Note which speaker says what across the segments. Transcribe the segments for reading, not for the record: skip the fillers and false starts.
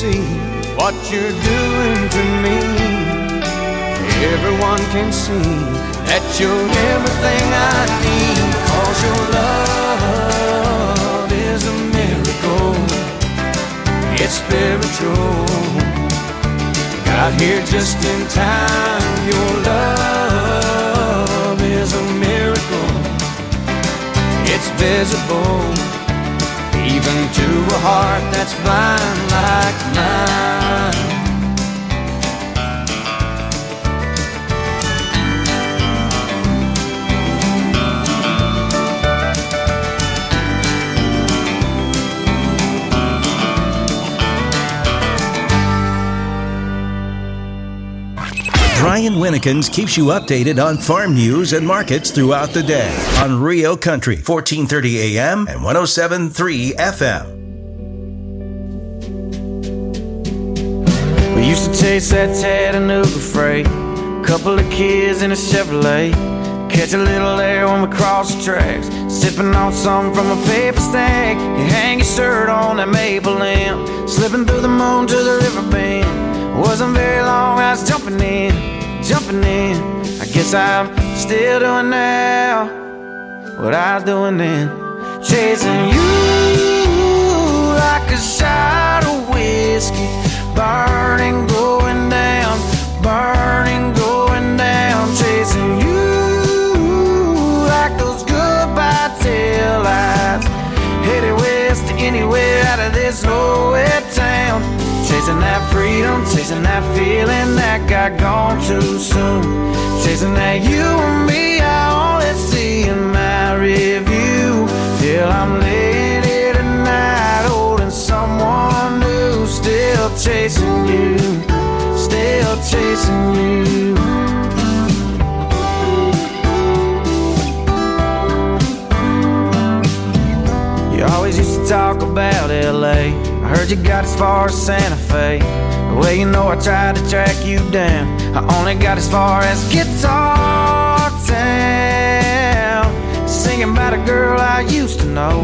Speaker 1: see what you're doing to me. Everyone can see that you're everything I need. 'Cause your love is a miracle. It's spiritual. Got here just in time. Your love is a miracle. It's visible, even to a heart that's blind like mine.
Speaker 2: Brian Winnekins keeps you updated on farm news and markets throughout the day on Rio Country, 1430 AM and 107.3 FM.
Speaker 1: We used to chase that Chattanooga freight, couple of kids in a Chevrolet, catch a little air when we cross the tracks, sipping on something from a paper stack. You hang your shirt on that maple limb, slipping through the moon to the river bend. Wasn't very long, I was jumping in. I guess I'm still doing now what I was doing then. Chasing you like a shot of whiskey, burning, going down, burning, going down. Chasing you like those goodbye tail lights, headed west to anywhere out of this nowhere town. Chasing that freedom, chasing that feeling that got gone too soon. Chasing that you and me, I only see in my review. Till I'm laying here tonight, holding someone new. Still chasing you, still chasing you. You always used to talk about L.A. I heard you got as far as Santa Fe. Well, you know I tried to track you down. I only got as far as Guitar Town, singing about a girl I used to know,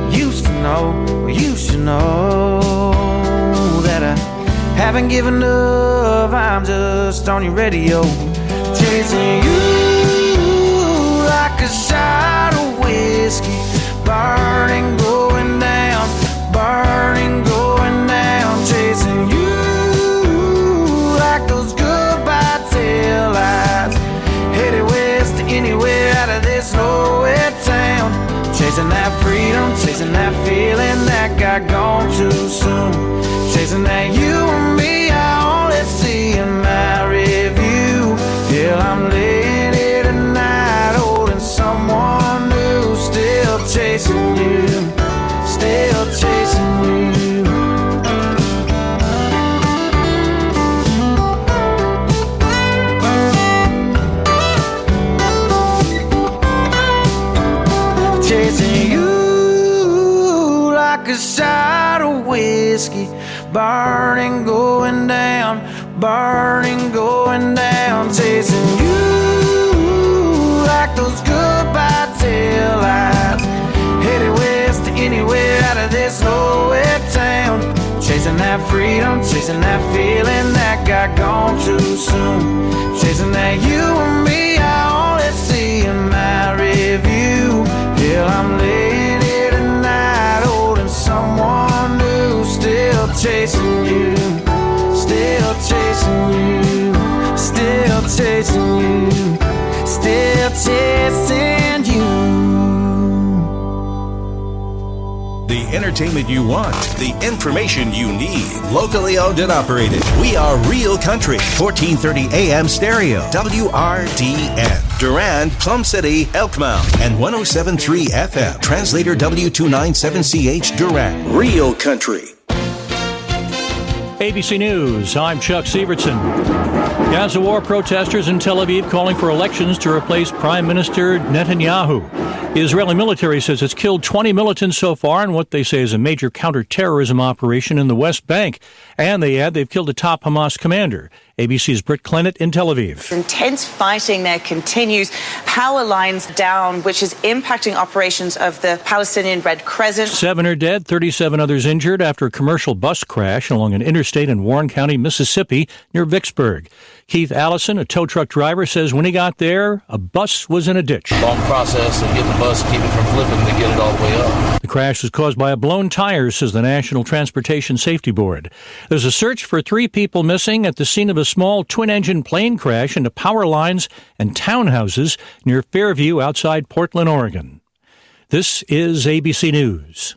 Speaker 1: that I haven't given up. I'm just on your radio, chasing you like a shot of whiskey, burning, going down, burning, going down. Chasing you like those goodbye tail lights, headed west to anywhere out of this nowhere town. Chasing that freedom, chasing that feeling that got gone too soon. Chasing that you and me, I only see in my review. Till I'm laying here tonight, holding someone new. Still chasing you, still chasing you. Chasing you like a shot of whiskey, burning, going down, burning, going down. Chasing you like those goodbye tail lights, headed west to anywhere out of this nowhere town. Chasing that freedom, chasing that feeling that got gone too soon. Chasing that you and me, I only see in my review. Till I'm laying here tonight, holding someone new. Still chasing you, still chasing you, still chasing you, still chasing you.
Speaker 2: The entertainment you want, the information you need. Locally owned and operated. We are Real Country, 1430 AM stereo, WRDN. Durand, Plum City, Elkmount, and 107.3 FM. Translator W297CH Durand. Real Country.
Speaker 3: ABC News, I'm Chuck Sievertson. Gaza war protesters in Tel Aviv calling for elections to replace Prime Minister Netanyahu. The Israeli military says it's killed 20 militants so far in what they say is a major counterterrorism operation in the West Bank. And they add they've killed a top Hamas commander. ABC's Britt Clennett in Tel Aviv.
Speaker 4: Intense fighting there continues. Power lines down, which is impacting operations of the Palestinian Red Crescent.
Speaker 3: 7 are dead, 37 others injured after a commercial bus crash along an interstate in Warren County, Mississippi, near Vicksburg. Keith Allison, a tow truck driver, says when he got there, a bus was in a ditch.
Speaker 5: Long process to get the bus, keep it from flipping to get it all the way up.
Speaker 3: The crash was caused by a blown tire, says the National Transportation Safety Board. There's a search for 3 people missing at the scene of a small twin-engine plane crash into power lines and townhouses near Fairview outside Portland, Oregon. This is ABC News.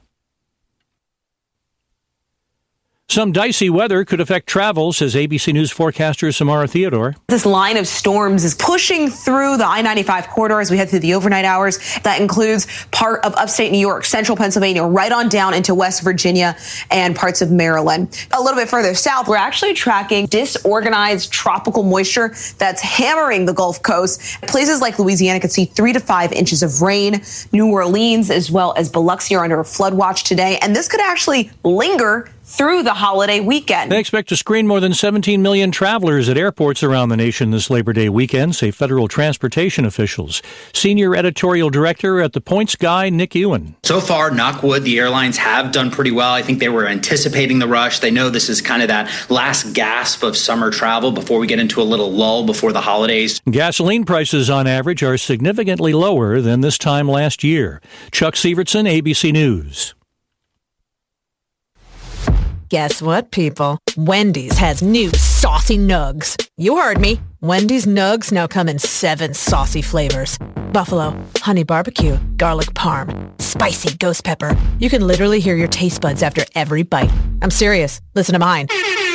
Speaker 3: Some dicey weather could affect travel, says ABC News forecaster Samara Theodore.
Speaker 6: This line of storms is pushing through the I-95 corridor as we head through the overnight hours. That includes part of upstate New York, central Pennsylvania, right on down into West Virginia and parts of Maryland. A little bit further south, we're actually tracking disorganized tropical moisture that's hammering the Gulf Coast. Places like Louisiana could see 3 to 5 inches of rain. New Orleans as well as Biloxi are under a flood watch today, and this could actually linger through the holiday weekend.
Speaker 3: They expect to screen more than 17 million travelers at airports around the nation this Labor Day weekend, say federal transportation officials. Senior editorial director at The Points Guy, Nick Ewan.
Speaker 7: So far, knock wood, the airlines have done pretty well. I think they were anticipating the rush. They know this is kind of that last gasp of summer travel before we get into a little lull before the holidays.
Speaker 3: Gasoline prices on average are significantly lower than this time last year. Chuck Sievertson, ABC News.
Speaker 8: Guess what, people? Wendy's has new saucy nugs. You heard me. Wendy's nugs now come in 7 saucy flavors. Buffalo, honey barbecue, garlic parm, spicy ghost pepper. You can literally hear your taste buds after every bite. I'm serious. Listen to mine.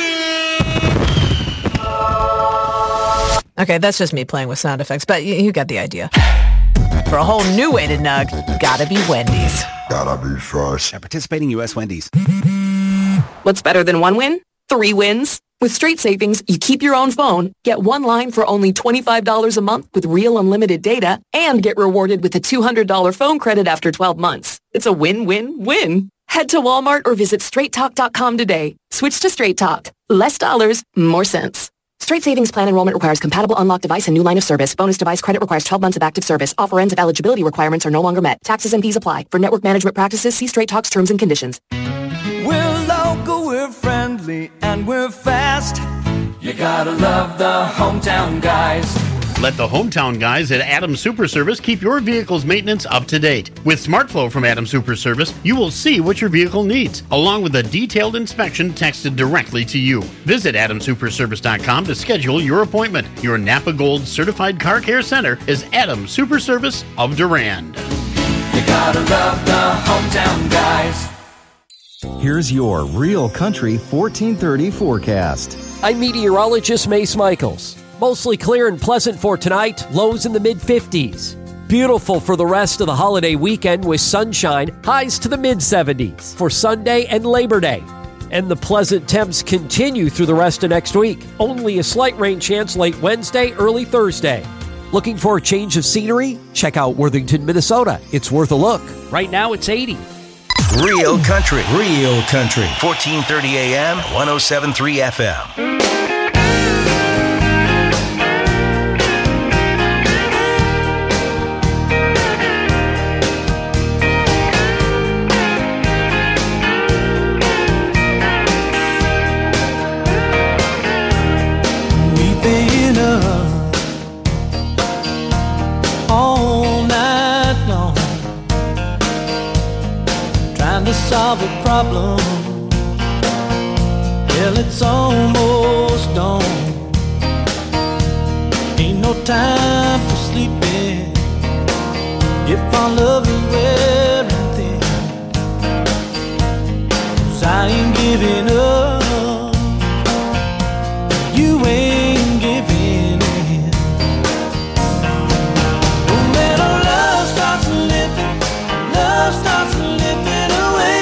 Speaker 8: Okay, that's just me playing with sound effects, but you got the idea. For a whole new way to nug, gotta be Wendy's.
Speaker 9: Gotta be fresh.
Speaker 10: At participating U.S. Wendy's.
Speaker 11: What's better than 1 win? 3 wins. With Straight Savings, you keep your own phone, get 1 line for only $25 a month with real unlimited data, and get rewarded with a $200 phone credit after 12 months. It's a win-win-win. Head to Walmart or visit straighttalk.com today. Switch to Straight Talk. Less dollars, more sense. Straight Savings Plan enrollment requires compatible unlocked device and new line of service. Bonus device credit requires 12 months of active service. Offer ends if eligibility requirements are no longer met. Taxes and fees apply. For network management practices, see Straight Talk's terms and conditions.
Speaker 1: We're local, we're friendly, and we're fast. You gotta love the hometown guys.
Speaker 12: Let the hometown guys at Adams Super Service keep your vehicle's maintenance up to date. With SmartFlow from Adams Super Service, you will see what your vehicle needs, along with a detailed inspection texted directly to you. Visit AdamSuperService.com to schedule your appointment. Your Napa Gold Certified Car Care Center is Adams Super Service of Durand.
Speaker 1: You gotta love the hometown guys.
Speaker 13: Here's your Real Country 1430 forecast.
Speaker 14: I'm meteorologist Mace Michaels. Mostly clear and pleasant for tonight, lows in the mid-50s. Beautiful for the rest of the holiday weekend with sunshine, highs to the mid-70s for Sunday and Labor Day. And the pleasant temps continue through the rest of next week. Only a slight rain chance late Wednesday, early Thursday. Looking for a change of scenery? Check out Worthington, Minnesota. It's worth a look. Right now it's 80.
Speaker 2: Real Country. 1430 AM, 107.3 FM.
Speaker 1: Solve a problem. Well, it's almost dawn. Ain't no time for sleeping. If our love is wearing thin, 'cause I ain't giving up. You ain't giving in. When our love starts slipping, love starts slipping away.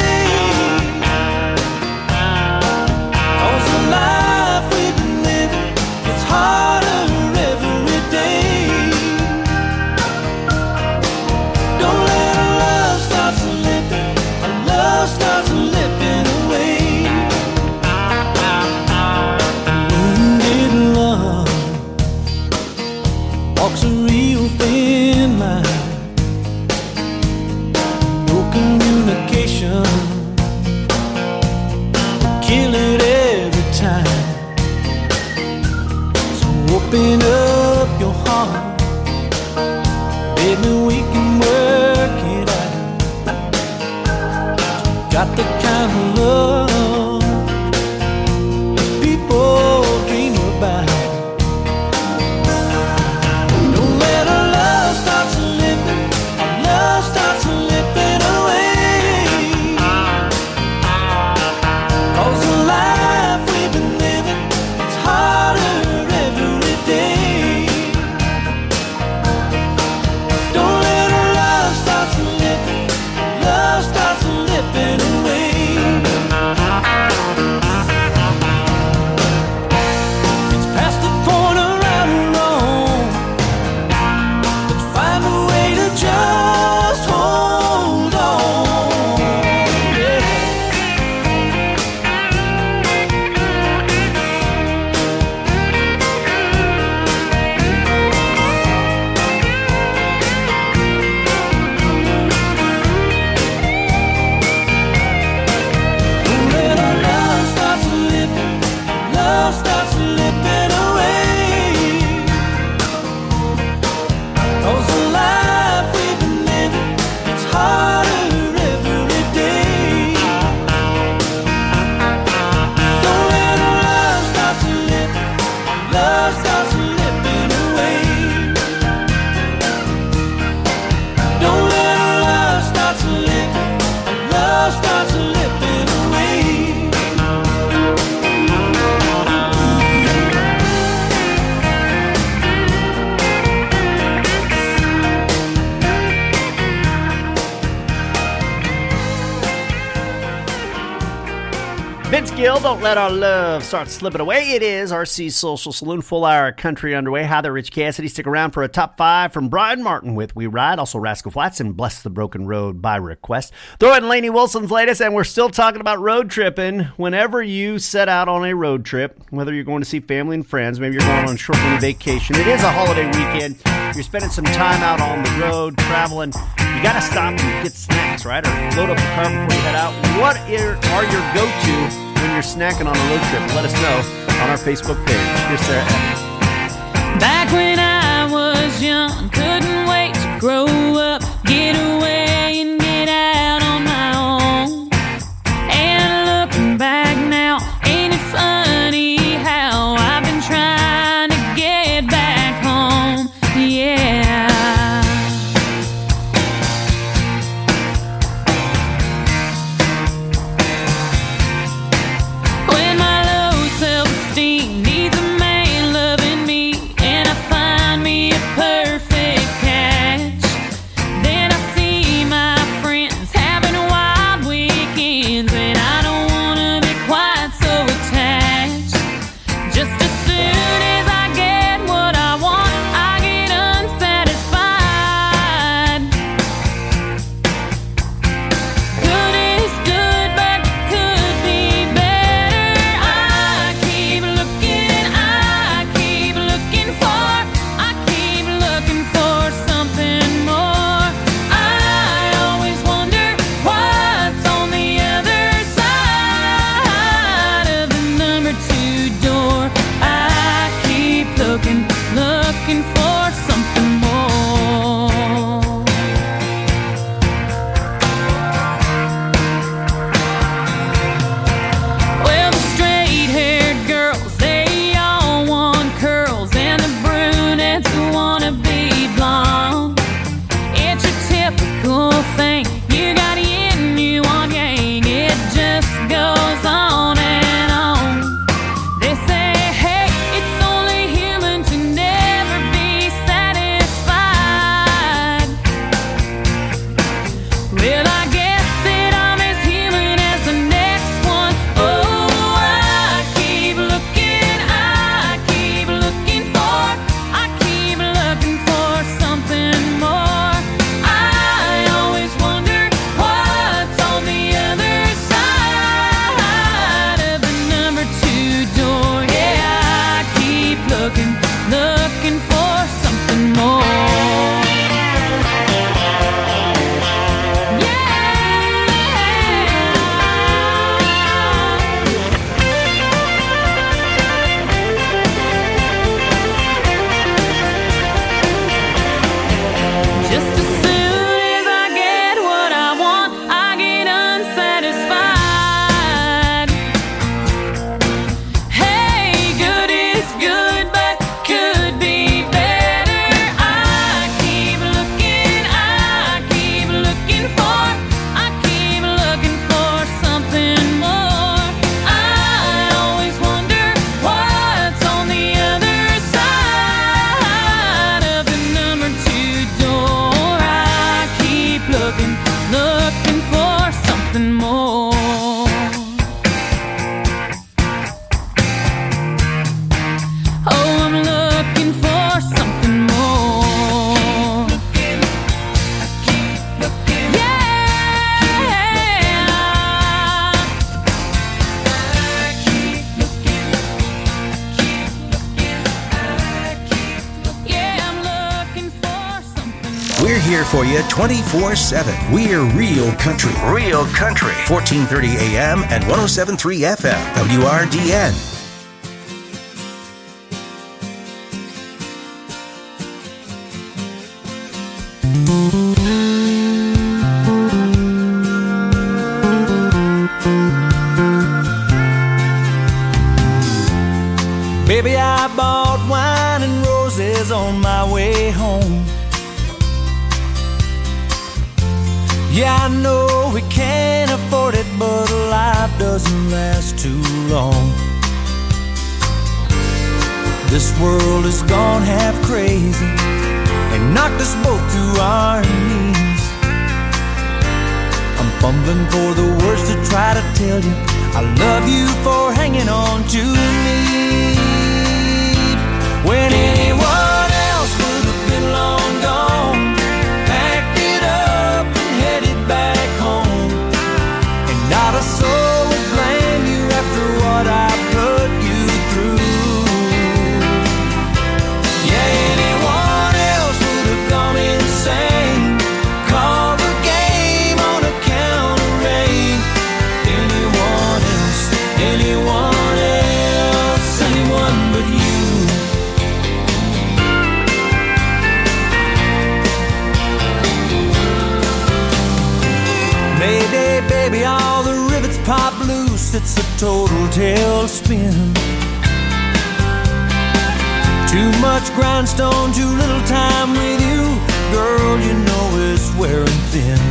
Speaker 9: open up your heart. Baby, we can work it out. Got the kind of love people dream about. Don't let our love start slipping. Our love starts slipping away. 'Cause the life we've been living, it's harder every day. Don't let our love start slipping. Love starts slipping away. It's past the point of right or wrong. Let's find a way to just hold on. Yeah. Don't let our love start slipping. Love starts slipping away. 'Cause the life we've been living, it's harder every day. Don't let our love start slipping. Love starts slipping away. Don't let our love start slipping. Love starts slipping away.
Speaker 10: Vince Gill, don't let our love start slipping away. It is RC Social Saloon, full hour country underway. Hi there, Rich Cassidy. Stick around for a top 5 from Brian Martin with We Ride. Also Rascal Flatts and Bless the Broken Road by request. Throw in Lainey Wilson's latest, and we're still talking about road tripping. Whenever you set out on a road trip, whether you're going to see family and friends, maybe you're going on a short mini vacation, it is a holiday weekend, you're spending some time out on the road, traveling, you got to stop and get snacks, right? Or load up the car before you head out. What are your go-to when you're snacking on a road trip? Let us know on our Facebook page. Here's Sarah Evans.
Speaker 15: Back when I was young, couldn't wait to grow up, get away and get out on my own. And looking back now, ain't it funny how I've been trying to get back home? Yeah. When my low self-esteem needs a man loving me, and I find me a perfect catch, then I see my friends having wild weekends, and I don't wanna be quite so attached. Just as soon as I get what I want, I get unsatisfied. Good is good, but could be better. I keep looking
Speaker 2: here for you 24/7. We're Real Country. Real Country. 1430 AM and 107.3 FM. WRDN.
Speaker 9: Baby, I bought wine and roses on my way home. Yeah, I know we can't afford it, but life doesn't last too long. This world has gone half crazy and knocked us both to our knees. I'm fumbling for the words to try to tell you I love you for hanging on to me. When anyone else would have been long gone, packed it up and headed back home, and not a soul would blame you after what I put you through. Yeah, anyone else would have gone insane, called the game on account of rain. Anyone else, anyone else, anyone but you. Mayday, baby, all the rivets pop loose. It's a total tailspin. Too much grindstone, too little time with you. Girl, you know it's wearing thin.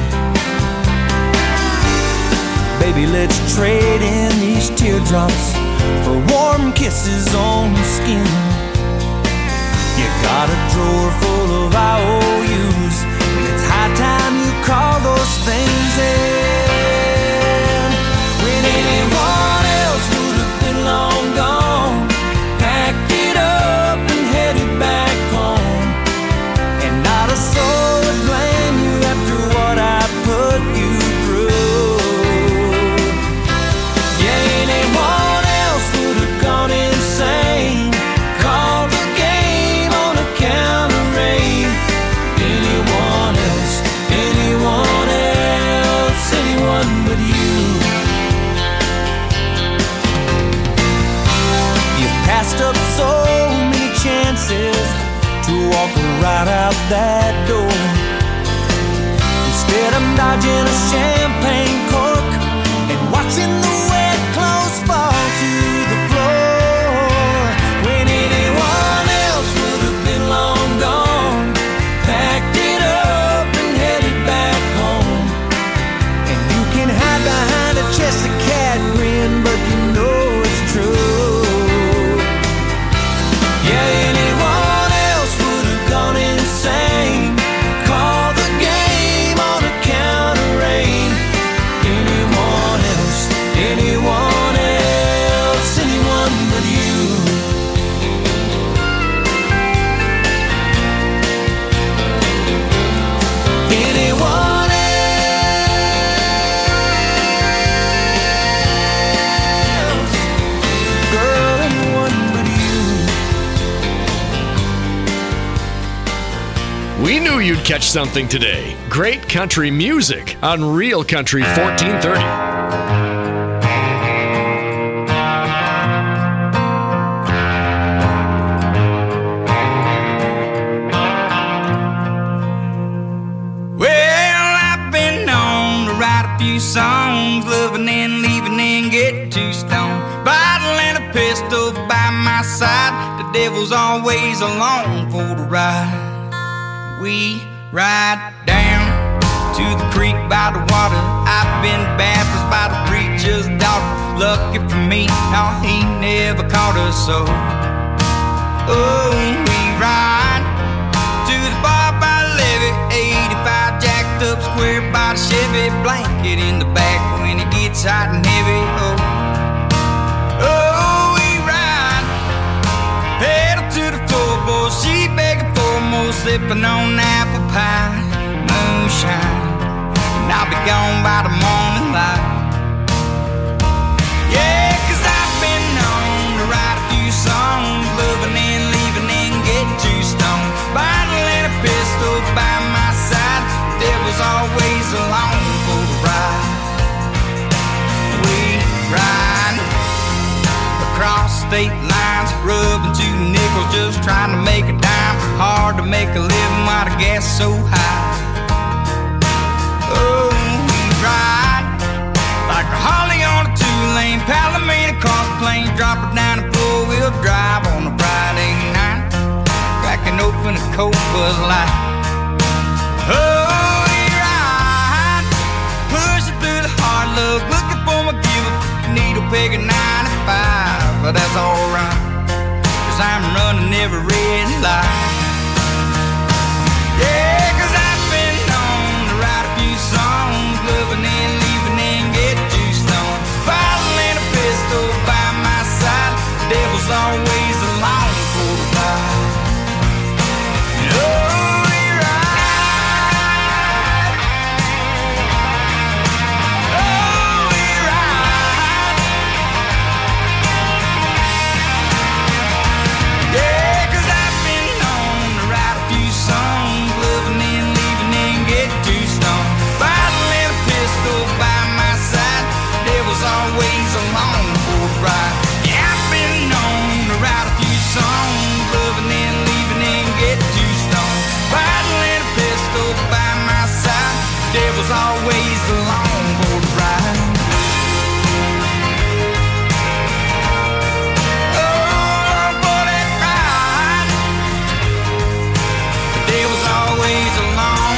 Speaker 9: Baby, let's trade in these teardrops for warm kisses on the skin. You got a drawer full of IOUs. It's high time you call those things in. When anyone else would have been long gone, packed it up and headed back home, and not a soul would blame you after what I put you through. Yeah, anyone else would have gone insane, called the game on account of rain. Anyone else, anyone else, anyone but you. You've passed up so many chances to walk right out that door. Instead I'm dodging a champagne cork and watching the wet clothes fall to the floor. When anyone else would have been long gone, packed it up and headed back home, and you can hide behind a chested cat grin, but you know it's true. Yeah, anyone else would have gone insane, called the game on account of rain. Anyone else, anyone else, anyone but you. Anyone else, girl, anyone but you.
Speaker 16: We knew you'd catch something today. Great country music on Real Country 1430.
Speaker 17: Well, I've been known to write a few songs, loving and leaving and get too stoned. Bottle and a pistol by my side, the devil's always along for the ride. We ride down to the creek by the water. I've been baptized by the preacher's daughter. Lucky for me, no, he never caught us so. Oh, we ride to the bar by the levee, 85 jacked up square by the Chevy, blanket in the back when it gets hot and heavy. Oh, we ride, pedal to the floorboard, she begging for more, sipping on apple pie, moonshine, and I'll be gone by the morning light. Yeah, 'cause I've been known to write a few songs, loving and leaving and get too stoned. Bottle and a pistol by my side, across state lines, rubbing 2 nickels, just trying to make a dime. Hard to make a living while the gas is so high. Oh, we ride like a Harley on a 2-lane Palomino across the plains, drop her down and four-wheel drive on a Friday night, cracking open a cold Bud Light. Oh, we ride, pushing through the hard luck, looking for my give-up needle peg at 95, but that's alright, 'cause I'm running every red light. Yeah, 'cause I've been known to write a few songs, loving and leaving and get too stoned. Bottle and a pistol by my side, the devil's always along for the ride. Oh, we ride. Oh, we ride. Yeah, 'cause I've been known to write a few songs, loving and leaving and get too stoned. Bottle and a pistol by my side, devil's always along for the ride. Yeah, I've been known to write a few songs, loving and leaving and get too stoned. Bottle and a pistol by my side, devil's always along for the ride. Oh, for that ride, the devil's always along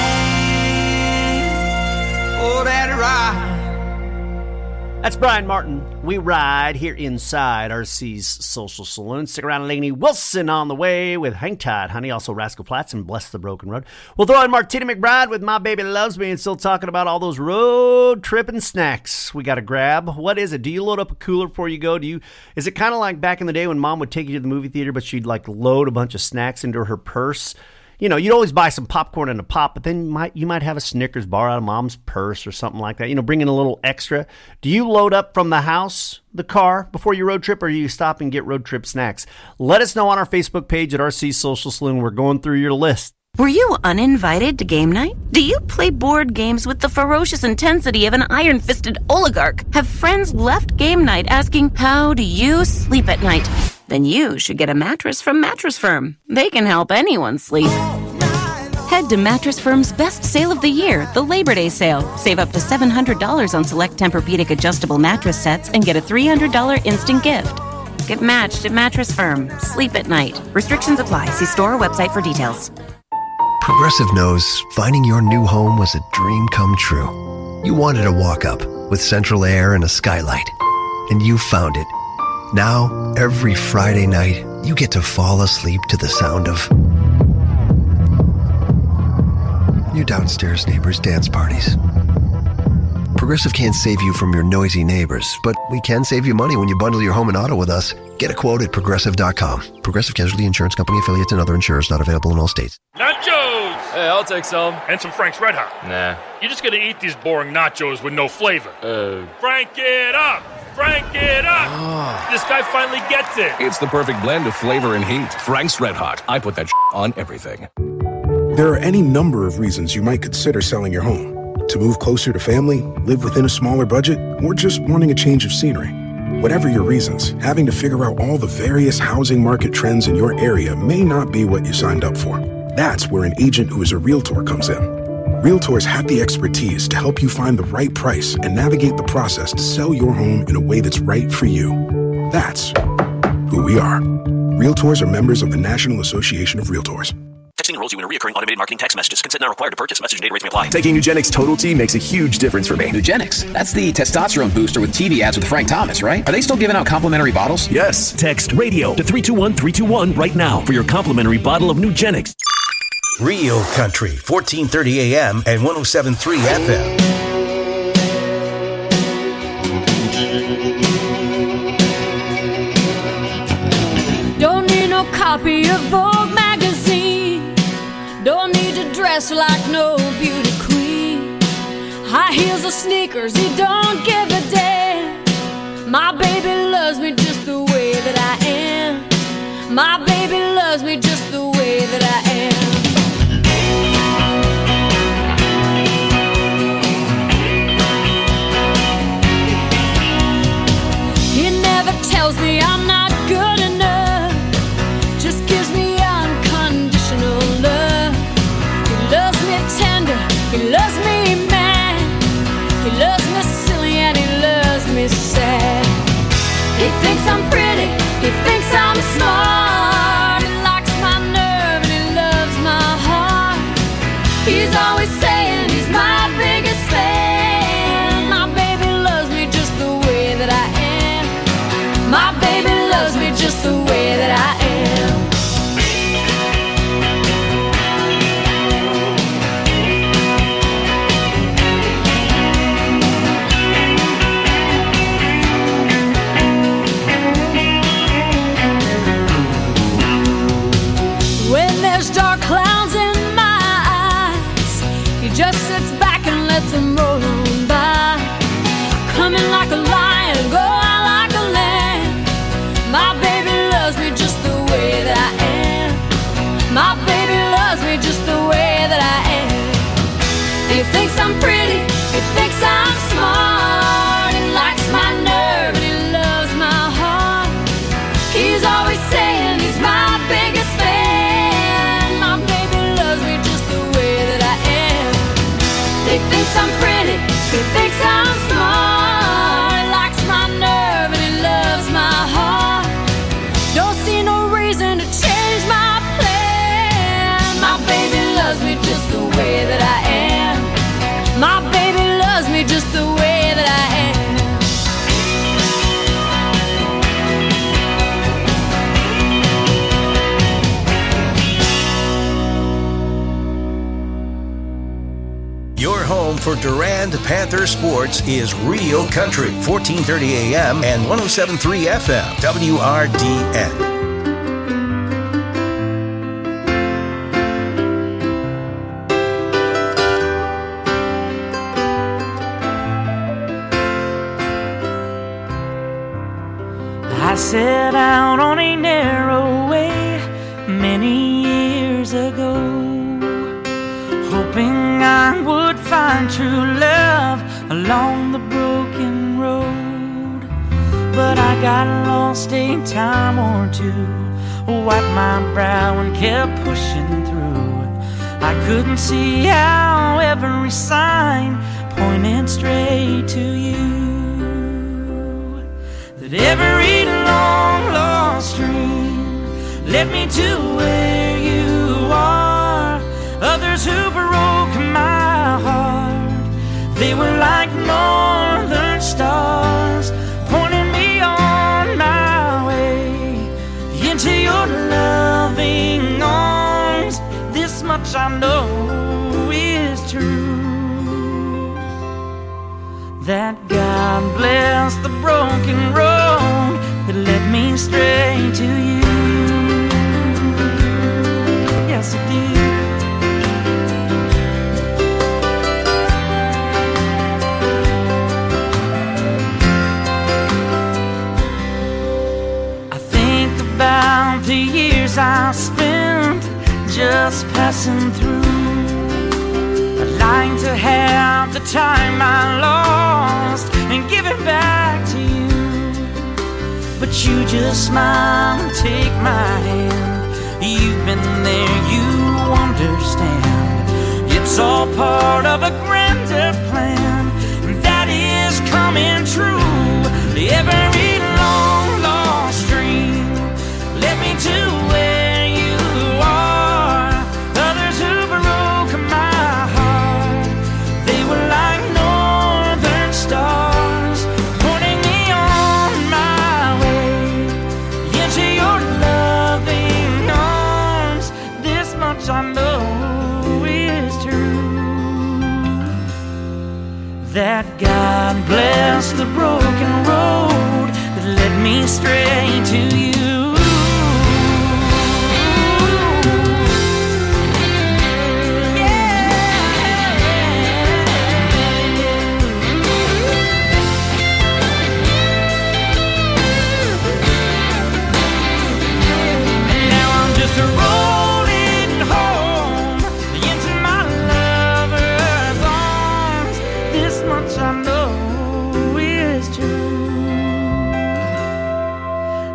Speaker 17: for that ride.
Speaker 10: That's Brian Martin. We ride here inside RC's Social Saloon. Stick around, Lainey Wilson on the way with Hang Tight, Honey. Also Rascal Flatts and Bless the Broken Road. We'll throw in Martina McBride with My Baby Loves Me and still talking about all those road tripping snacks we got to grab. What is it? Do you load up a cooler before you go? Is it kind of like back in the day when Mom would take you to the movie theater, but she'd like load a bunch of snacks into her purse? You know, you'd always buy some popcorn in a pop, but then you might have a Snickers bar out of Mom's purse or something like that. You know, bring in a little extra. Do you load up from the house, the car, before you road trip, or do you stop and get road trip snacks? Let us know on our Facebook page at RC Social Saloon. We're going through your list.
Speaker 18: Were you uninvited to game night? Do you play board games with the ferocious intensity of an iron-fisted oligarch? Have friends left game night asking, how do you sleep at night? Then you should get a mattress from Mattress Firm. They can help anyone sleep. Head to Mattress Firm's best sale of the year, the Labor Day sale. Save up to $700 on select Tempur-Pedic adjustable mattress sets and get a $300 instant gift. Get matched at Mattress Firm. Sleep at night. Restrictions apply. See store or website for details.
Speaker 19: Progressive knows finding your new home was a dream come true. You wanted a walk-up with central air and a skylight, and you found it. Now, every Friday night, you get to fall asleep to the sound of your downstairs neighbors' dance parties. Progressive can't save you from your noisy neighbors, but we can save you money when you bundle your home and auto with us. Get a quote at Progressive.com. Progressive Casualty Insurance Company affiliates and other insurers not available in all states.
Speaker 20: Nachos!
Speaker 21: Hey, I'll take some.
Speaker 20: And some Frank's Red Hot.
Speaker 21: Nah.
Speaker 20: You're just gonna eat these boring nachos with no flavor. Frank it up! Frank it up! This guy finally gets it.
Speaker 21: It's the perfect blend of flavor and heat. Frank's Red Hot. I put that on everything.
Speaker 22: There are any number of reasons you might consider selling your home. To move closer to family, live within a smaller budget, or just wanting a change of scenery. Whatever your reasons, having to figure out all the various housing market trends in your area may not be what you signed up for. That's where an agent who is a realtor comes in. Realtors have the expertise to help you find the right price and navigate the process to sell your home in a way that's right for you. That's who we are. Realtors are members of the National Association of Realtors.
Speaker 23: Texting enrolls you in a recurring automated marketing text messages. Consent not required to purchase. Message and data rates may apply.
Speaker 24: Taking Nugenix Total T makes a huge difference for me.
Speaker 25: Nugenix? That's the testosterone booster with TV ads with Frank Thomas, right? Are they still giving out complimentary bottles?
Speaker 24: Yes.
Speaker 26: Text radio to 321-321 right now for your complimentary bottle of Nugenix.
Speaker 2: Real Country, 1430 AM and 107.3 FM.
Speaker 15: Don't need no copy of Vogue magazine. Don't need to dress like no beauty queen. High heels or sneakers, he don't give a damn. My baby loves me just the way that I am. My baby loves me just the way that I am. He never tells tells me I'm not good enough, just gives me unconditional love. He loves me tender, he loves me mad, he loves me silly and he loves me sad. He thinks I'm pretty, he thinks I'm smart, he likes my nerve and he loves my heart. He's always saying he's my biggest fan. My baby loves me just the way that I am. My baby loves me just the way that I am. When there's dark clouds in my eyes, he just sits back and lets them roll on by. Coming like a lion, go out like a lamb. My baby loves me just the way that I am. My baby loves me just the way that I am. He thinks I'm pretty, he thinks I'm smart, he likes my nerve and he loves my heart. He's always saying he's my biggest fan. My baby loves me just the way that I am. He thinks I'm pretty, he thinks I'm smart, he likes my nerve and he loves my heart. Don't see no reason to change my plan. My baby loves me just the way that I am. My baby loves me just the way that I am.
Speaker 2: Your home for Durand Panther sports is Real Country, 1430 AM and 107.3 FM, WRDN.
Speaker 9: I set out on a narrow way many years ago, hoping I would find true love along the broken road. But I got lost a time or two, wiped my brow and kept pushing through. I couldn't see how every sign pointed straight to you. That every long lost dream led me to where you are. Others who broke my heart, they were like northern stars, pointing me on my way into your loving arms. This much I know is true, that God bless the broken road that led me straight to you. Yes, it did. About the years I spent just passing through, I'd like to have the time I lost and give it back to you. But you just smile and take my hand. You've been there, you understand. It's all part of a grander plan that is coming true. Every long lost dream led me to where you are. Others who broke my heart, they were like northern stars, pointing me on my way into your loving arms. This much I know is true, that God bless the broken road that led me straight to you.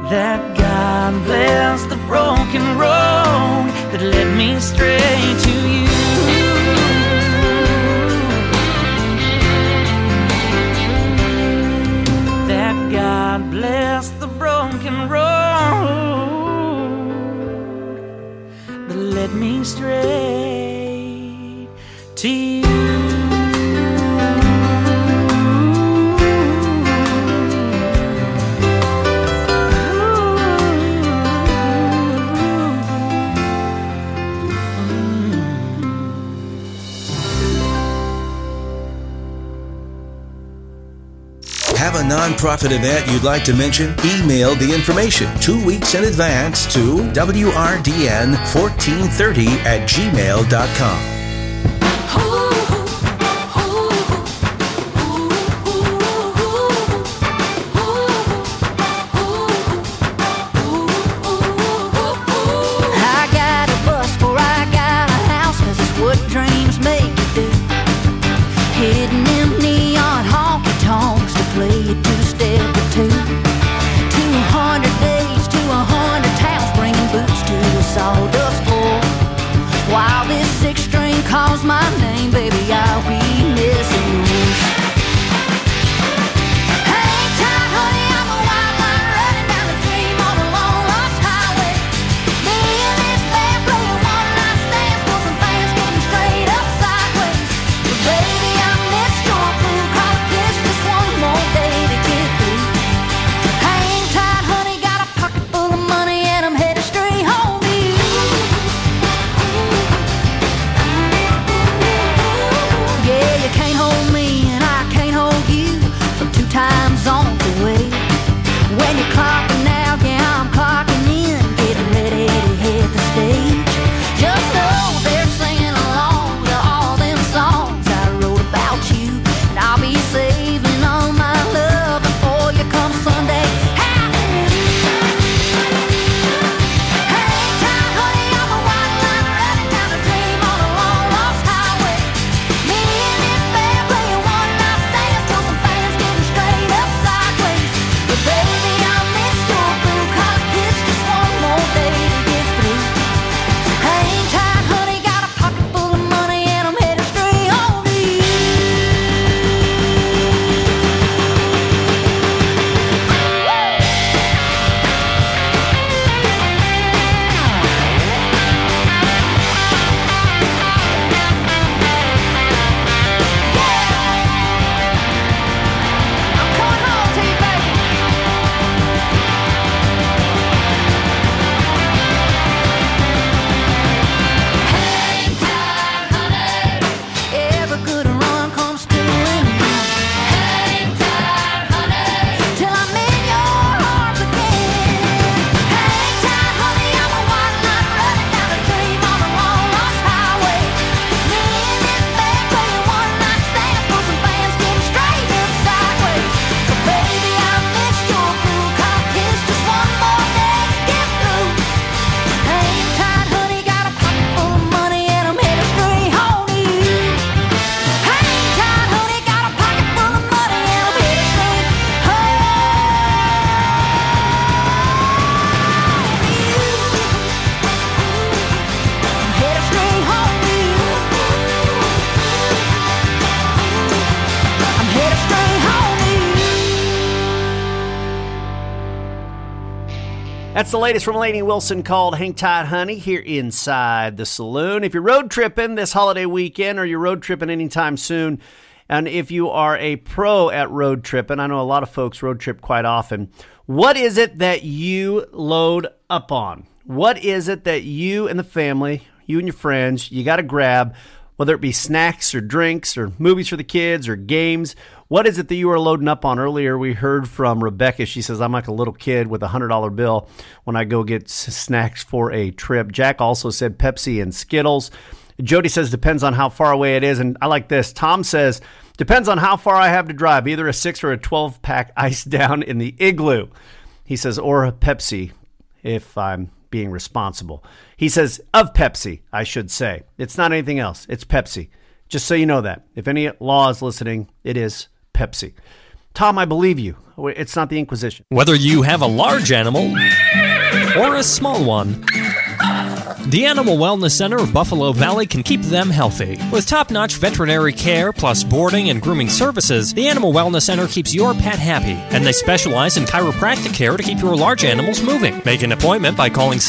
Speaker 15: that God bless the broken road that led me straight to you. That God bless the broken road that led me straight to you.
Speaker 2: Have a nonprofit event you'd like to mention? Email the information 2 weeks in advance to wrdn1430@gmail.com.
Speaker 3: I got a bus before I got a house, 'cause it's what dreams make you do. Hitting them neon honky tonks to play a two-step or two. 200 days to 100 towns, bringing boots to a sawdust floor. While this six-string calls my name, baby, I'll be missing you. Hang tight, honey, I'm a wild line running down the dream on a long lost highway. Me and this band playing one-night stands for some fans getting straight up sideways. But baby, I missed your blue collar kiss, just one more day to get through. Hang tight, honey, got a pocket full of money and I'm headed straight home to you. Yeah, you can't hold me and I can't hold you from 2 time zones away. When you're clocking out, yeah, I'm clocking in, getting ready to hit the stage. Just know they're singing along to all them songs I wrote about you, and I'll be saving all my love before you come Sunday. Hang tight, honey, I'm a white line running down the dream on a long lost highway. Me and this band playing one-night stands till some fans getting straight up sideways. But baby, I missed your blue collar kiss, just one more day to get through. Hang tight, honey, got a pocket full of money and I'm headed straight home to you. I'm coming home to you, baby. Hang tight, honey, every good run comes to an end. Hang tight, honey, till I'm in your arms again. Hang tight, honey, I'm a white line running down the dream on a long lost highway. Me and this band playing one-night stands for some fans getting straight up sideways. But baby, I missed your blue collar kiss, just one more day to get through. Hang tight, honey, got a pocket full of money and I'm headed straight home to you. Hang tight, honey, got a pocket full of money and I'm headed straight home to you. I'm headed straight home to you. I'm headed straight home to you.
Speaker 10: That's the latest from Lainey Wilson called Hang Tight Honey here inside the saloon. If you're road tripping this holiday weekend or you're road tripping anytime soon, and if you are a pro at road tripping, I know a lot of folks road trip quite often, what is it that you load up on? What is it that you and the family, you and your friends, you got to grab, whether it be snacks or drinks or movies for the kids or games? What is it that you are loading up on? Earlier, we heard from Rebecca. She says, I'm like a little kid with a $100 bill when I go get snacks for a trip. Jack also said Pepsi and Skittles. Jody says, depends on how far away it is. And I like this. Tom says, depends on how far I have to drive, either a 6 or a 12-pack ice down in the igloo. He says, or a Pepsi if I'm being responsible. He says, of Pepsi, I should say. It's not anything else. It's Pepsi. Just so you know that. If any law is listening, it is Pepsi. Tom, I believe you. It's not the Inquisition.
Speaker 4: Whether you have a large animal or a small one, the Animal Wellness Center of Buffalo Valley can keep them healthy. With top-notch veterinary care plus boarding and grooming services, the Animal Wellness Center keeps your pet happy, and they specialize in chiropractic care to keep your large animals moving. Make an appointment by calling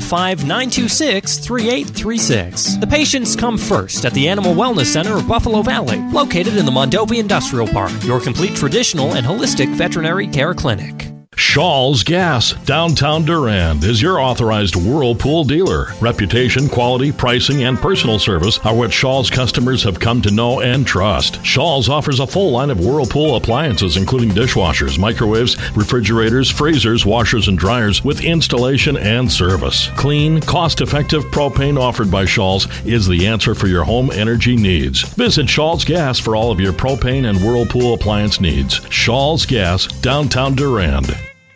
Speaker 4: 715-926-3836. The patients come first at the Animal Wellness Center of Buffalo Valley, located in the Mondovi Industrial Park, your complete traditional and holistic veterinary care clinic.
Speaker 5: Shaw's Gas, downtown Durand, is your authorized Whirlpool dealer. Reputation, quality, pricing, and personal service are what Shaw's customers have come to know and trust. Shaw's offers a full line of Whirlpool appliances, including dishwashers, microwaves, refrigerators, freezers, washers, and dryers, with installation and service. Clean, cost-effective propane offered by Shaw's is the answer for your home energy needs. Visit Shaw's Gas for all of your propane and Whirlpool appliance needs. Shaw's Gas, downtown Durand.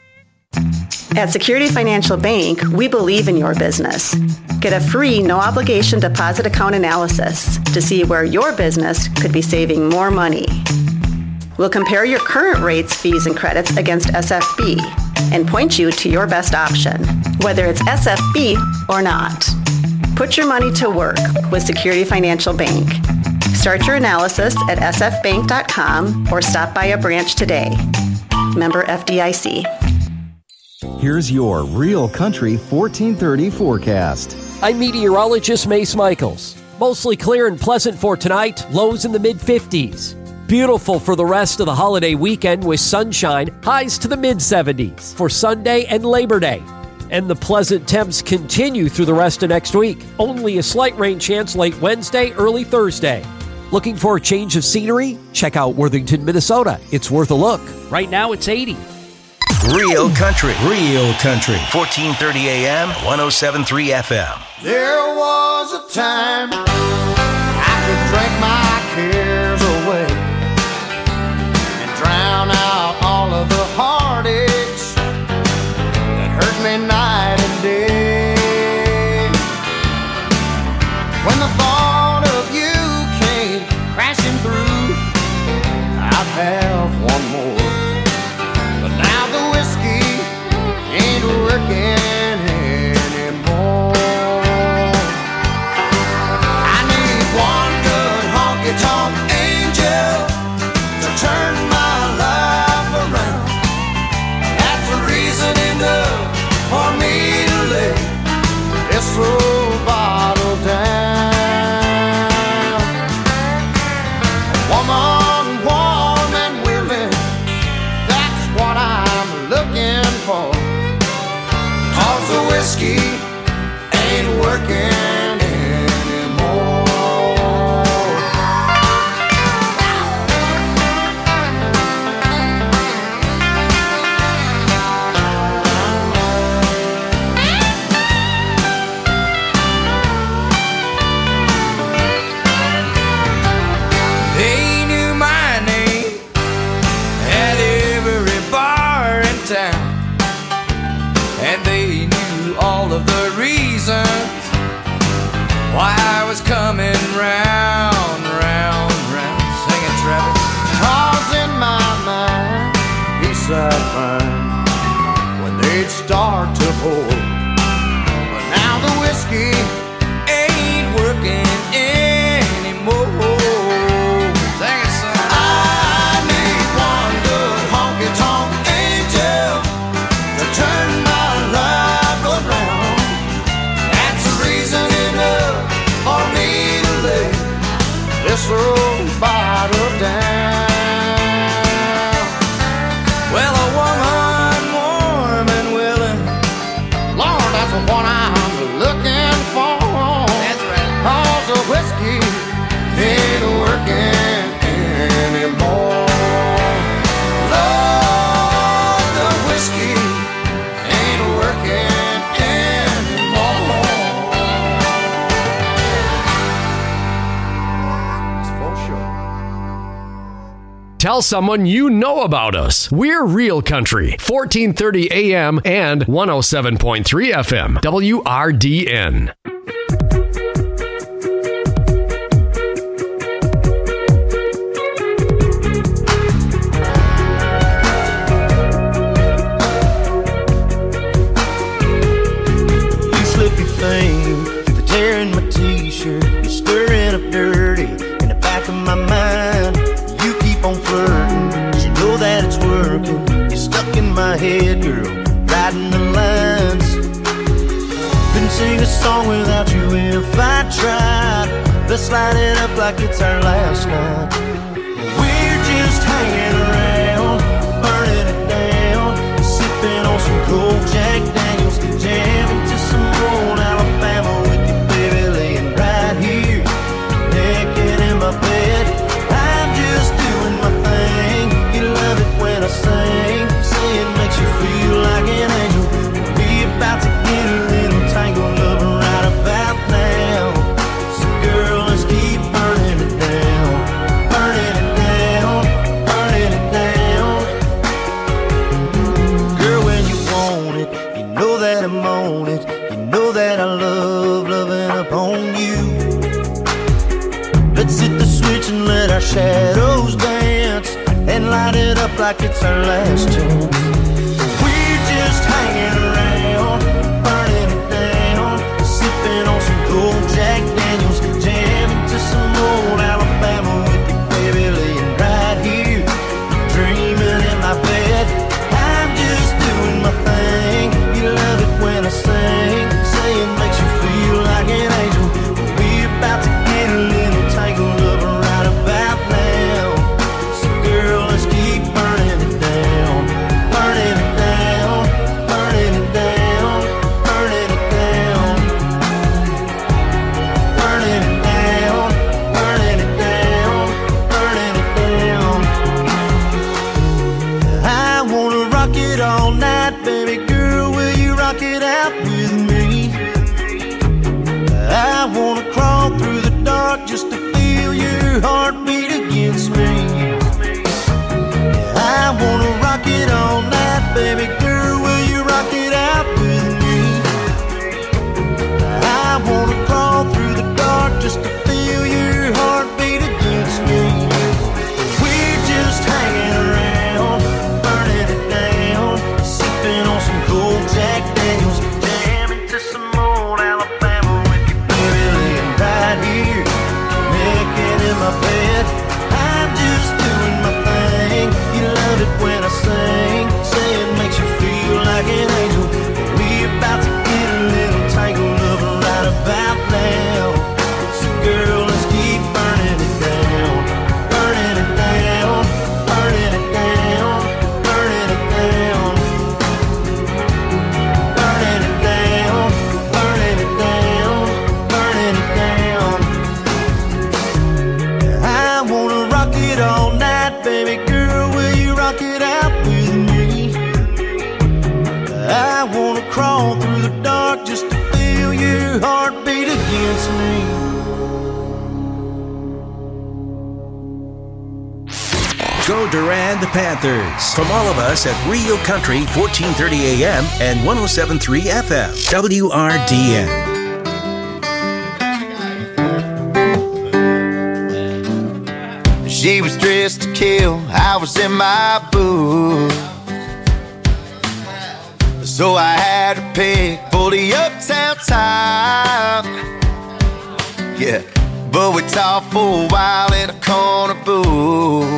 Speaker 6: At Security Financial Bank, we believe in your business. Get a free, no-obligation deposit account analysis to see where your business could be saving more money. We'll compare your current rates, fees, and credits against SFB and point you to your best option, whether it's SFB or not. Put your money to work with Security Financial Bank. Start your analysis at sfbank.com or stop by a branch today. Member FDIC.
Speaker 13: Here's your Real Country 1430 forecast.
Speaker 14: I'm meteorologist Mace Michaels. Mostly clear and pleasant for tonight, lows in the mid-50s. Beautiful for the rest of the holiday weekend with sunshine, highs to the mid-70s for Sunday and Labor Day. And the pleasant temps continue through the rest of next week. Only a slight rain chance late Wednesday, early Thursday. Looking for a change of scenery? Check out Worthington, Minnesota. It's worth a look. Right now it's 80.
Speaker 2: Real Country. 1430 AM, 107.3 FM.
Speaker 1: There was a time I could drink my cares away and drown out all of the heartaches that hurt me night and day. When the thought of you came crashing through, I'd have one more. Working anymore. I need one good honky-tonk angel to turn my life around. That's a reason enough for me to lay this old bottle down. A woman warm and willing, that's what I'm looking for. The whiskey ain't working anymore. They knew my name at every bar in town, and they all of the reasons why I was coming round, round, round, singing Travis. Cause in my mind, peace I'd find when they'd start to pour. But now the whiskey ain't working anymore. Sing it, son. I need one good honky-tonk angel to turn my life around. That's a reason enough for me to lay this old bottle down. Well, a woman warm and willing, Lord, that's the one I'm looking for. That's right. Cause the whiskey ain't working anymore. Lord, the whiskey ain't working anymore. That's for sure.
Speaker 16: Tell someone you know about us. We're Real Country, 1430 AM and 107.3 FM, WRDN.
Speaker 9: finger, the tear in my t-shirt. You're stirring up dirty in the back of my mind. You keep on flirting, 'cause you know that it's working. You're stuck in my head, girl, riding the lines. Couldn't sing a song without you if I tried. Let's light it up like it's our last night. We're just hanging around, burning it down, sipping on some cold Jack Daniels, jamming to some old Alabama with you, baby, laying right here, naked in my bed. I'm just doing my thing. You love it when I sing, saying makes you feel like an angel. We're about to get a little tangled up right about now. So girl, let's keep burning it down, burning it down, burning it down. Girl, when you want it, you know that I'm on it. You know that I love loving up on you. Let's hit the switch and let our shadows dance, and light it up like it's our last chance. We're just hanging around, burning it down, sipping on some cold Jack Daniels, jamming to some old Alabama with you, baby, laying right here, dreaming in my bed. I'm just doing my thing. You love it when I sing, saying makes you feel like an angel. We're about to get a little tangled up right about now. So girl, let's keep burning it down, burning it down, burning it down, burning it down, burning it down, burning it down, burning it down. I wanna rock it all night, baby girl, will you rock it out with me? I wanna crawl through the dark just to feel your heartbeat against me. I wanna rock it all night, baby girl, will you rock it out with me? I wanna crawl through the dark just to feel your heartbeat against me. We're just hanging around, burning it down, sipping on some cold Jack Daniels, jamming to some old Alabama with you, baby, laying right here, naked in my bed. I'm just doing my thing. You love it when I sing, saying makes you feel like an angel. We're about to get a little tangled up right about now. So girl, let's keep burning it down, burning it down, burning it down, burning it down, burning it down, burning it down, burning it down. I wanna rock it all night, baby girl, will you rock it out with me? I wanna crawl through the dark just to feel your heartbeat against me.
Speaker 2: Go Durand the Panthers. From all of us at Real Country 1430 AM and 107.3 FM. WRDN.
Speaker 9: She was dressed to kill, I was in my booth. So I had to pick for the uptown top. Yeah, but we talked for a while in a corner booth.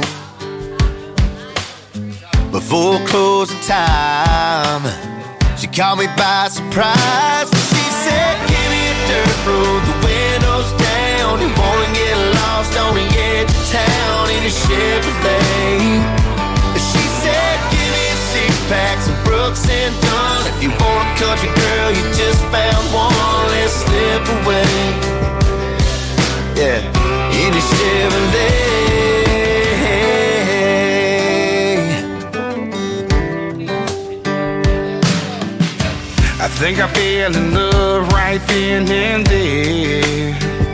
Speaker 9: Before closing time, she caught me by surprise. She said, give me a dirt road, the windows down. You wanna get lost on the edge of town in a Chevrolet. She said, give me a six-pack, some Brooks and Dunn. If you want a country girl, you just found one, let's slip away. Yeah, in a Chevrolet. I think I fell in love right then and there.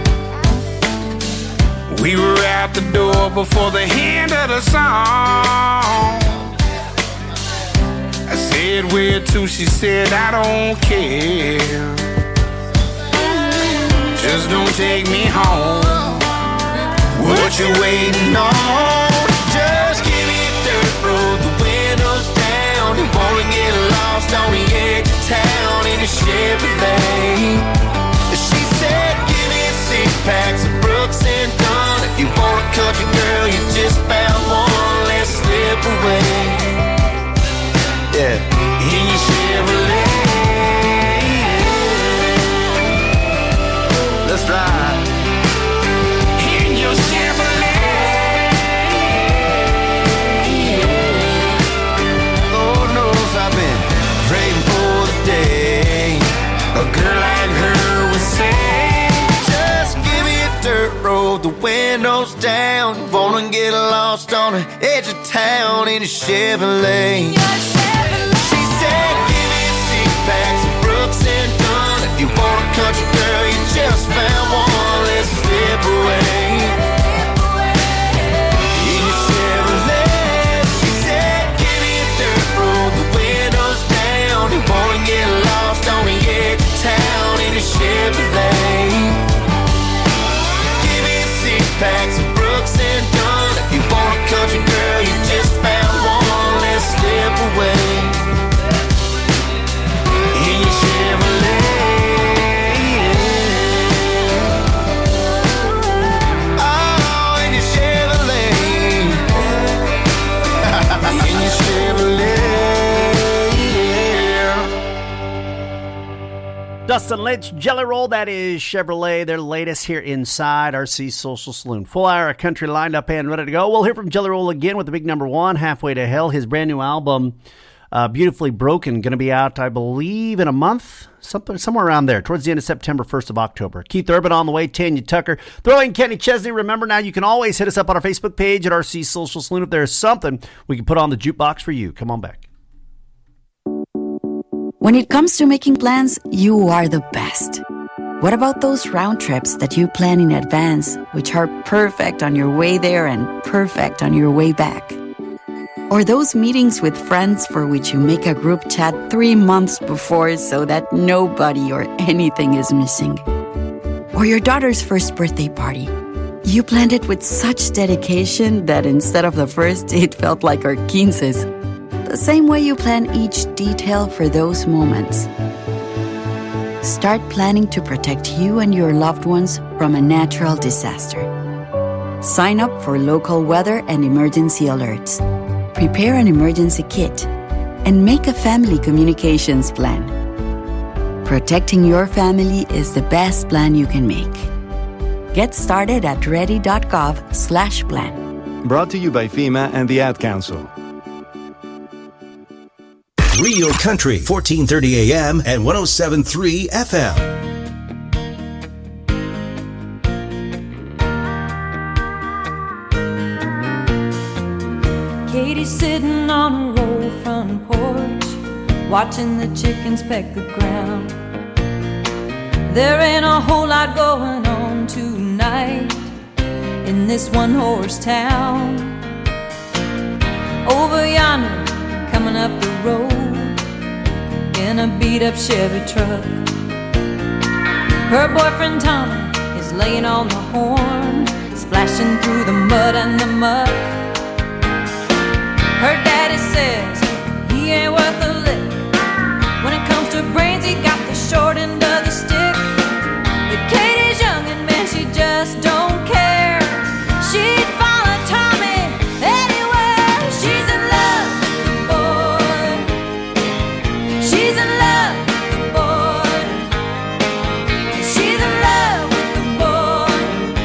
Speaker 9: We were out the door before the end of the song. I said, where to? She said, I don't care. Just don't take me home. What you waiting on? Just give me a dirt road, the windows down. You wanna get lost on the edge of town in a Chevrolet.
Speaker 1: away. Yeah, in your Chevrolet. Let's ride in your Chevrolet. Lord knows I've been praying for the day a girl like her would say, just give me a dirt road, the windows down. Wanna get lost on the edge of town in a Chevrolet. She said, give me 6 packs of Brooks and Dunn. If you want a country girl, you just found one. Let's slip away in your Chevrolet. She said, give me a dirt road, the windows down. You wanna get lost on the edge of town in a Chevrolet. Give me 6 packs of Brooks and Dunn. If you want a country girl, you just found one. Let's slip away in your Chevrolet. Oh, in your Chevrolet. In your Chevrolet.
Speaker 10: Dustin Lynch, Jelly Roll, that is Chevrolet, their latest here inside RC Social Saloon. Full hour of country lined up and ready to go. We'll hear from Jelly Roll again with the big number one, Halfway to Hell. His brand new album, Beautifully Broken, going to be out, I believe, in a month, somewhere around there, towards the end of September, 1st of October. Keith Urban on the way, Tanya Tucker. Throw in Kenny Chesney. Remember now, you can always hit us up on our Facebook page at RC Social Saloon if there's something we can put on the jukebox for you. Come on back.
Speaker 7: When it comes to making plans, you are the best. What about those round trips that you plan in advance, which are perfect on your way there and perfect on your way back? Or those meetings with friends for which you make a group chat 3 months before so that nobody or anything is missing? Or your daughter's first birthday party. You planned it with such dedication that instead of the first, it felt like our 15s. The same way you plan each detail for those moments. Start planning to protect you and your loved ones from a natural disaster. Sign up for local weather and emergency alerts. Prepare an emergency kit. And make a family communications plan. Protecting your family is the best plan you can make. Get started at ready.gov/plan.
Speaker 13: Brought to you by FEMA and the Ad Council.
Speaker 2: Real Country, 1430 AM and 107.3 FM.
Speaker 15: Katie's sitting on a roll front porch, watching the chickens peck the ground. There ain't a whole lot going on tonight in this one-horse town. Over yonder, coming up the road in a beat-up Chevy truck, her boyfriend Tommy is laying on the horn, splashing through the mud and the muck. Her daddy says he ain't worth a lick. When it comes to brains, he got the short end of the stick. But Katie's young and man, she just don't care. She'd follow Tommy anywhere. She's in love with the boy. She's in love with the boy. She's in love with the boy.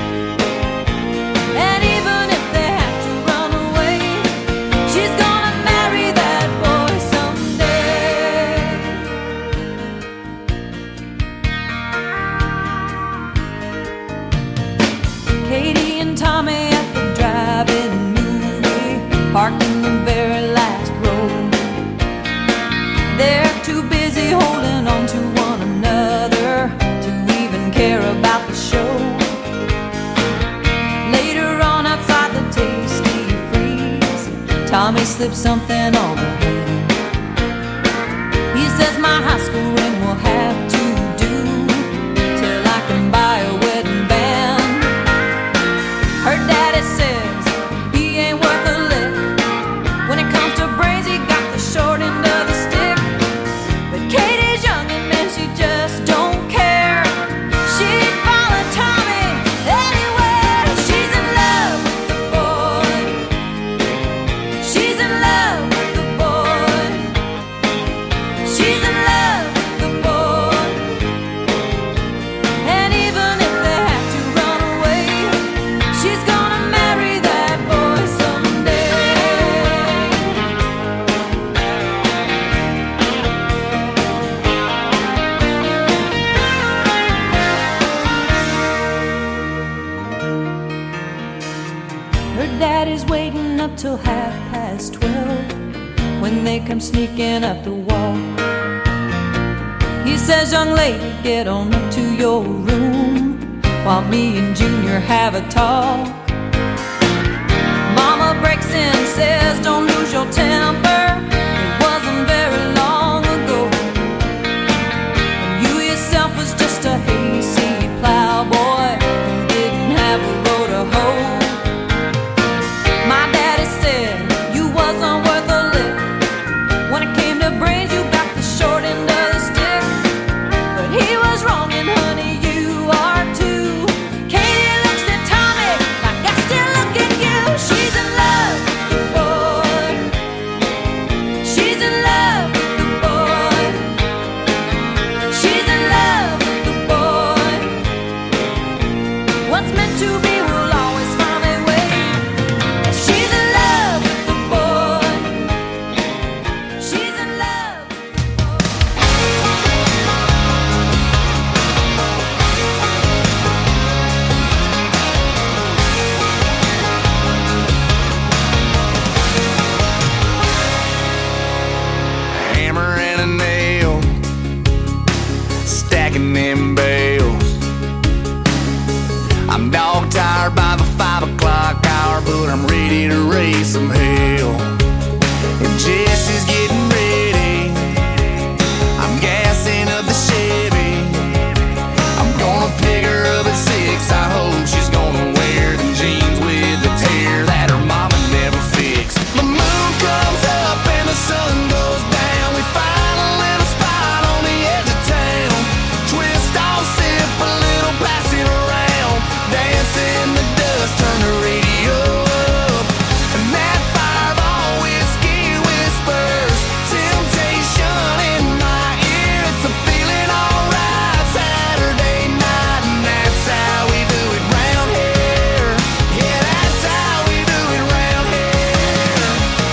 Speaker 15: And even if they have to run away, she's gonna marry that boy someday. Katie and Tommy at the drive-in movie, parked in the very last row. They're too busy holding on to one another to even care about the show. Later on outside the Tasty Freeze, Tommy slips something on her hand. He says my high school ring will have to do till I can buy a wedding band. Her daddy says he ain't worth a lick. When it comes to brains, he got the short end of the stick. But Katie's young and man, she just don't care. She'd follow Tommy anywhere. She's in love with the boy. She's in
Speaker 3: waiting up till 12:30 when they come sneaking up the walk. He says, young lady, get on up to your room while me and Junior have a talk. Mama breaks in and says, don't lose your temper. It wasn't very long ago. And you yourself was just a hayseed plowboy who didn't have a row to hoe. My daddy said you wasn't worth a lick. When it came to brains, you got the short end of the stick. But he was wrong, and honey, you are too. Katie looks at Tommy like I still look at you. She's in love with the boy. She's in love with the boy. She's in love with the boy. What's meant to be will always find a way. She's in love with the boy. She's in love with the
Speaker 1: Hammer and a nail, stacking them bales. I'm dog tired by the 5 o'clock hour, but I'm ready to raise some hell. And Jesse's getting ready, I'm gassing up the Chevy. I'm gonna pick her up at 6, I hope she's gonna wear them jeans with the tear that her mama never fixed. The moon comes up and the sun goes down. We find a little spot on the edge of town. Twist off, sip a little, pass it around. Dance in the dust, turn the radio up. And that Fireball whiskey whispers temptation in my ear. It's a feeling alright Saturday night, and that's how we do it round here. Yeah, that's how we do it round here.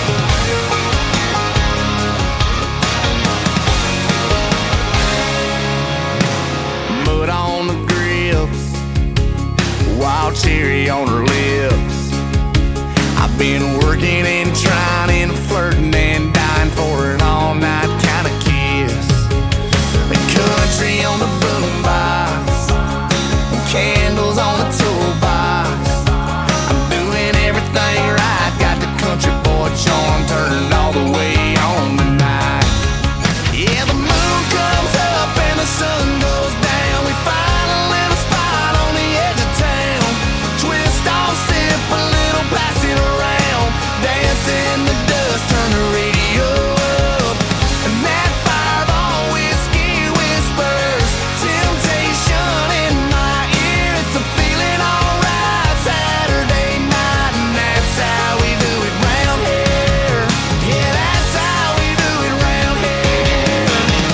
Speaker 1: Mud on the grips, wild cherry on her lips. I've been working and trying and flirting and dying for an all-night kind of kiss. The country on the boombox, candles on the toolbox. I'm doing everything right, got the country boy charm turned all the way on tonight. Yeah, the moon comes up and the sun goes down. We find a little spot on the edge of town. Twist off, sip a little, pass it around. Dance in the dust, turn the radio up. And that Fireball whiskey whispers temptation in my ear. It's a feeling alright Saturday night, and that's how we do it round here. Yeah, that's how we do it round here.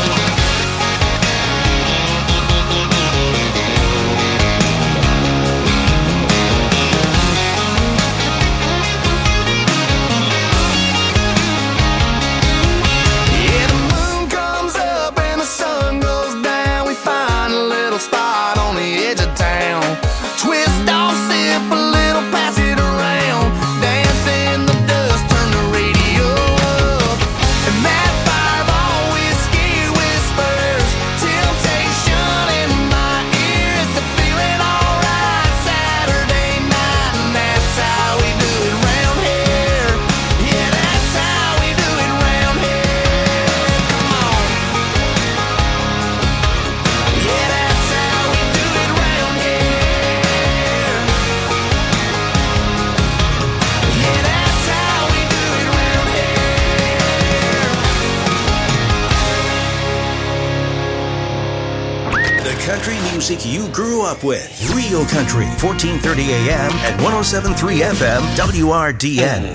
Speaker 1: Yeah, the moon comes up and the sun goes down. We find a little spot on the edge of town. Twist off, sip a little, pass it around. Dance in the dust, turn the radio up. And that Fireball whiskey whispers temptation in my ear. It's a feeling alright Saturday night, and that's how we do it round here. Yeah, that's how we do it round here. Come on. Yeah, that's how we do it round here. Yeah, that's how we do it round here.
Speaker 2: The country music you grew up with. Real Country, 1430 AM and 107.3 FM, WRDN.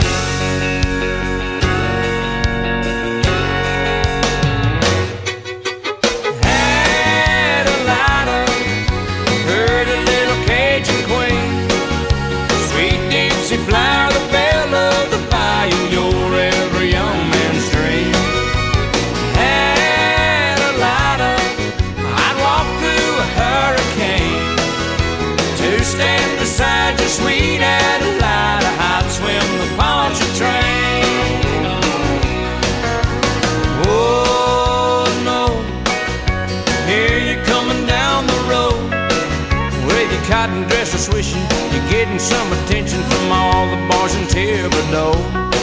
Speaker 9: Had a lighter, heard a little Cajun queen. Sweet Dixie flower, the belle of the bayou, your every young man's dream. Had a lighter, I'd walk through a hurricane to stand beside you, sweet Adelaide. I'd swim the cotton dress is swishing. You're getting some attention from all the boys in Thibodeau.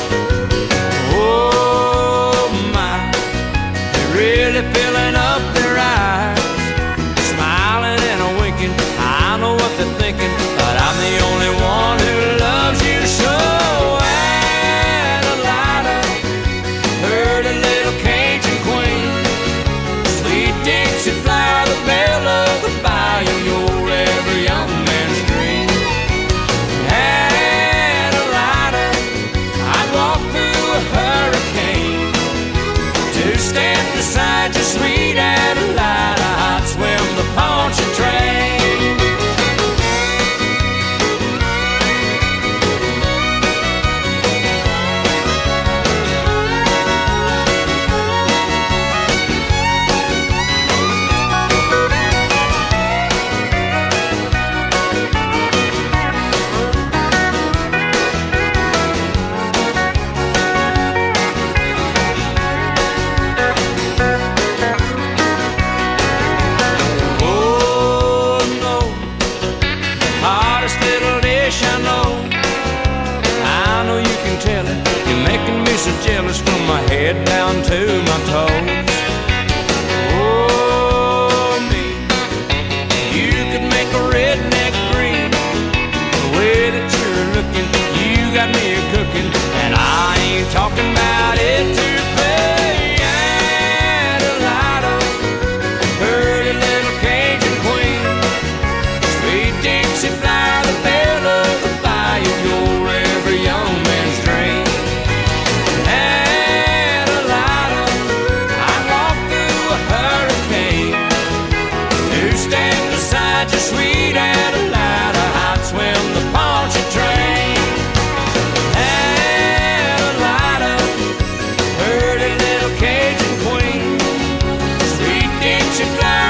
Speaker 9: Oh my, they're really filling up their eyes, smiling and a winking. I know what they're thinking, but I'm the only one who loves you so. Adelina, pretty little Cajun queen, sweet Dixie flower, the belle of the bayou, you're every young man's dream. Adelina, I'd walk through a hurricane to stand beside you, sweet Adelina. I'd swim the Pontchartrain. So jealous from my head down to my toes. Oh, me, you could make a redneck green. The way that you're looking, you got me cooking, and I ain't talking about it to pay. Adelina, pretty little Cajun queen, sweet Dixie flower, the belle of the bayou, you're every young man's dream. Just sweet Adelina, I'd swim the Pontchartrain. Adelina, pretty little Cajun queen, sweet Dixie flower.